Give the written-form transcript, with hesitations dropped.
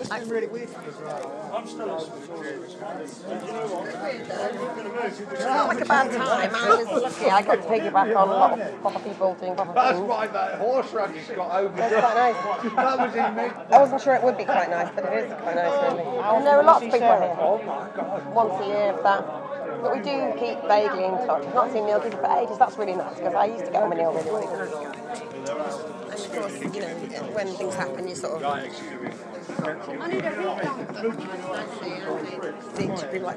I'm really weird as well. I'm still It's not like a bad time. I was lucky. I got to piggyback on a lot of proper people doing proper That's things. why that horse radish got overdone. That's quite nice. That was in me. I wasn't sure it would be quite nice, but it is quite nice, really. And there are lots of people here. Oh my God. Once a year, if that. But we do keep vaguely in touch. I've not seen Neil Gifford for ages. That's really nice, because I used to get on with Neil really well. And of course, you know, when things happen, you sort of... I need a